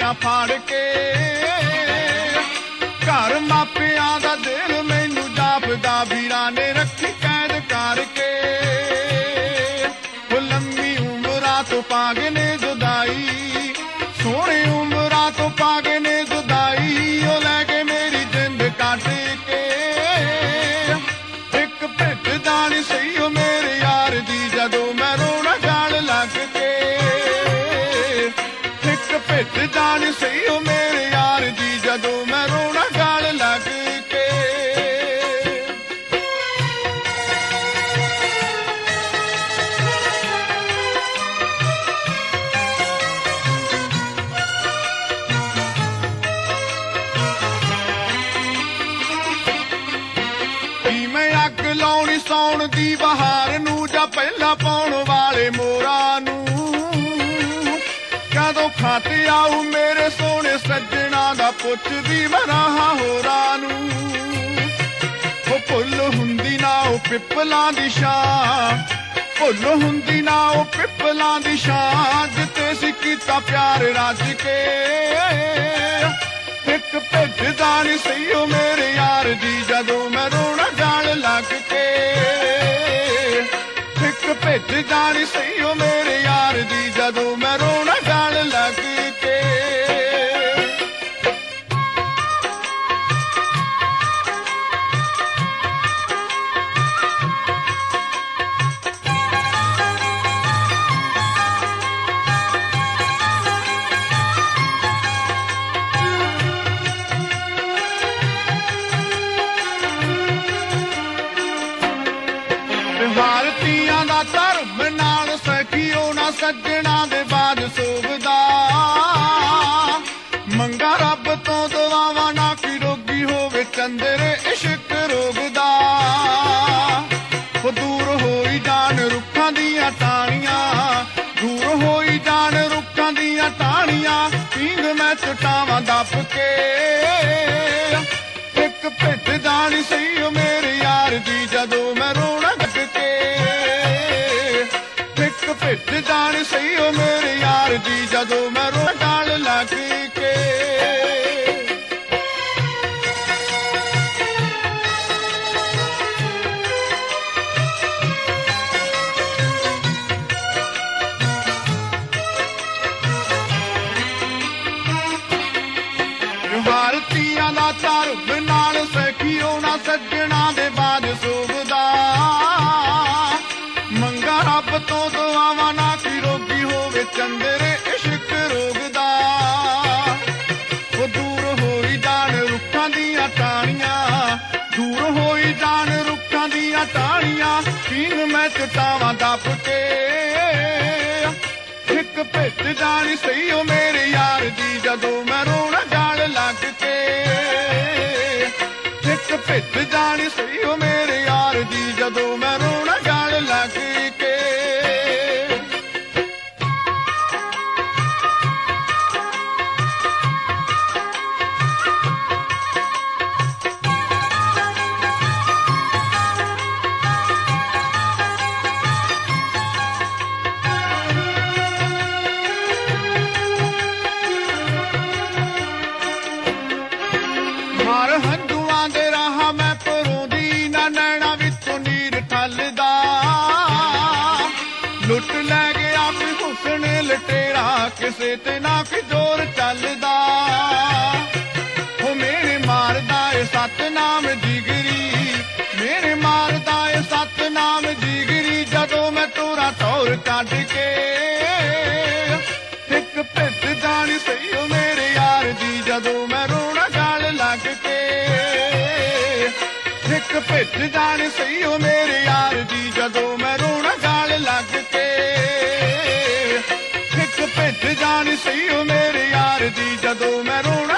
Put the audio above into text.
ਨਾ ਫਾੜ ਕੇ ਘਰ ਮਾਪਿਆਂ ਦਾ ਦਿਲ ਮੈਨੂੰ ਜਾਪਦਾ ਵੀਰਾਂ ਨੇ ਰੱਖੀ ਕੈਦ ਕਰਕੇ ਉਹ ਲੰਮੀ ਉਮਰਾਂ ਤੋਂ ਪਾ ਗਏ ਨੇ ਜੁਦਾਈ ਸੋਹਣੀ ਉਮਰਾਂ ਤੋਂ ਪਾ ਗਏ ਨੇ ਜੁਦਾਈ ਉਹ ਲੈ ਕੇ ਮੇਰੀ ਜਿੰਦ ਕੱਟ ਕੇ ਇੱਕ ਭਿੱਜਦਾ ਨੀ ਸਹੀ ਉਹ ਮੇਰੇ ਯਾਰ ਦੀ ਜਦੋਂ ਮੈਂ ਰੋਣਾ ਗਾਲ ਲੱਗ ਕੇ ਇੱਕ ਭਿੱਜਦਾ ਨੀ ਸਹੀ ਉਹ ਮੇਰੇ ਯਾਰ ਦੀ ਜਦੋਂ ਮੈਂ ਰੋਣਾ ਗਾਲ ਲੱਗ ਕੇ ਅੱਗ ਲਾਉਣੀ ਸੌਣ ਦੀ ਬਹਾਰ ਨੂੰ ਜਾਂ ਪਹਿਲਾਂ ਪਾਉਣ ਵਾਲੇ ਮੋਰਾਂ ਨੂੰ ਕਦੋਂ ਖਾਤੇ ਆਊ ਮੇਰੇ ਸੋਹਣੇ ਸੱਜਣਾ ਦਾ ਪੁੱਛਦੀ ਮੈਂ ਰਾਹਾਂ ਹੋਰਾਂ ਨੂੰ ਉਹ ਭੁੱਲ ਹੁੰਦੀ ਨਾ ਉਹ ਪਿੱਪਲਾਂ ਦੀ ਛਾਂ ਭੁੱਲ ਹੁੰਦੀ ਨਾ ਉਹ ਪਿੱਪਲਾਂ ਦੀ ਛਾਂ ਜਿੱਥੇ ਸੀ ਕੀਤਾ ਪਿਆਰ ਰੱਜ ਕੇ ਇੱਕ ਭਿੱਜਦਾ ਨੀ ਸਹੀ ਉਹ ਮੇਰੇ ਯਾਰ ਦੀ ਜਦੋਂ ਮੈਂ ਰੋਣਾ ਗਾਲ ਲੱਗ ਕੇ ਇੱਕ ਭਿੱਜਦਾ ਨੀ ਸਹੀ ਉਹ ਮੇਰੇ ਯਾਰ ਦੀ ਜਦੋਂ ਮੈਂ ਰੋਣਾ ਗਾਲ ਲੱਗ ਕੇ ਭਾਰਤੀਆਂ ਦਾ ਧਰਮ ਨਾਲ ਸਖੀਓ ਨਾ ਸੱਜਣਾ ਦੇ ਬਾਜ ਸੋਭਦਾ ਮੰਗਾ ਰੱਬ ਤੋਂ ਦੁਆਵਾਂ ਨਾ ਕਿ ਰੋਗੀ ਹੋਵੇ ਚੰਦਰੇ ਇਸ਼ਕ ਰੋਗਦਾ ਉਹ ਦੂਰ ਹੋਈ ਜਾਣ ਰੁੱਖਾਂ ਦੀਆਂ ਟਾਹਣੀਆਂ ਦੂਰ ਹੋਈ ਜਾਣ ਰੁੱਖਾਂ ਦੀਆਂ ਟਾਹਣੀਆਂ ਪੀਂਘ ਮੈਂ ਚਟਾਵਾਂ ਦੱਬ ਕੇ ਇੱਕ ਭਿੱਜਦਾ ਨੀ ਸਹੀ ਉਹ ਮੇਰੇ ਯਾਰ ਦੀ ਜਦੋਂ ਮੈਂ ਰੋਣਾ ਲੱਗ ਕੇ ਇੱਕ ਭਿੱਜਦਾ ਨੀ ਸਹੀ ਉਹ ਮੇਰੇ ਯਾਰ ਦੀ ਜਦੋਂ ਮੈਂ ਰੋਣਾ ਗਾਲ ਲੱਗ ਕੇ ਭਾਰਤੀਆਂ ਦਾ ਧਰਮ ਨਾਲ ਸਖੀਓ ਨਾ ਸੱਜਣਾ ਦੇ ਬਾਜ ਸੋਭਦਾ ਮੰਗਾ ਰੱਬ ਤੋਂ ਦੁਆਵਾਂ ਨਾ ਕਿ ਰੋਗੀ ਹੋਵੇ ਚੰਦਰੇ ਇਸ਼ਕ ਰੋਗਦਾ ਉਹ ਦੂਰ ਹੋਈ ਜਾਣ ਰੁੱਖਾਂ ਦੀਆਂ ਟਾਹਣੀਆਂ ਦੂਰ ਹੋਈ ਜਾਣ ਰੁੱਖਾਂ ਦੀਆਂ ਟਾਹਣੀਆਂ ਪੀਂਘ ਮੈਂ ਚਟਾਵਾਂ ਦੱਬ ਕੇ ਇੱਕ ਭਿੱਜਦਾ ਨੀ ਸਹੀ ਉਹ ਮੇਰੇ ਯਾਰ ਦੀ ਜਦੋਂ ਮੈਂ ਰੋਣਾ ਗਾਲ ਲੱਗ ਕੇ ਇੱਕ ਭਿੱਜਦਾ ਨੀ ਸਹੀ ਉਹ ਮੇਰੇ ਯਾਰ ਦੀ ਜਦੋਂ ਮੈਂ ਰੋਣਾ ਗਾਲ ਲੱਗ ਕੇ ਮਾਰ ਹੰਝੂਆਂ ਦੇ ਰਾਹ ਮੈਂ ਪਰੋਂਦੀ ਨਾ ਨੈਣਾ ਵਿੱਚੋਂ ਨੀਰ ਠੱਲਦਾ ਲੁੱਟ ਲੈ ਗਿਆ ਵੀ ਹੁਸਨ ਲਟੇਰਾ ਕਿਸੇ ਤੇ ਨਾ ਕੋਈ ਜ਼ੋਰ ਚੱਲਦਾ ਉਹ ਮੇਰੇ ਮਾਰਦਾ ਏ ਸਤਨਾਮ ਜਿਗਰੀ ਮੇਰੇ ਮਾਰਦਾ ਏ ਸਤਨਾਮ ਜਿਗਰੀ ਜਦੋਂ ਮੈਂ ਤੋਰਾ ਟੌਰ ਕੱਢ ਕੇ ਇੱਕ ਭਿੱਜਦਾ ਨੀ ਸਹੀ ਉਹ ਮੇਰੇ ਯਾਰ ਦੀ ਜਦੋਂ ਮੈਂ ਰੋਣਾ ਗਾਲ ਲੱਗ ਕੇ ਇੱਕ ਭਿੱਜਦਾ ਨੀ ਸਹੀ ਉਹ ਮੇਰੇ ਯਾਰ ਦੀ ਜਦੋਂ ਮੈਂ ਰੋਣਾ ਗਾਲ ਲੱਗ ਕੇ ਇੱਕ ਭਿੱਜਦਾ ਨੀ ਸਹੀ ਉਹ ਮੇਰੇ ਯਾਰ ਦੀ ਜਦੋਂ ਮੈਂ ਰੋਣਾ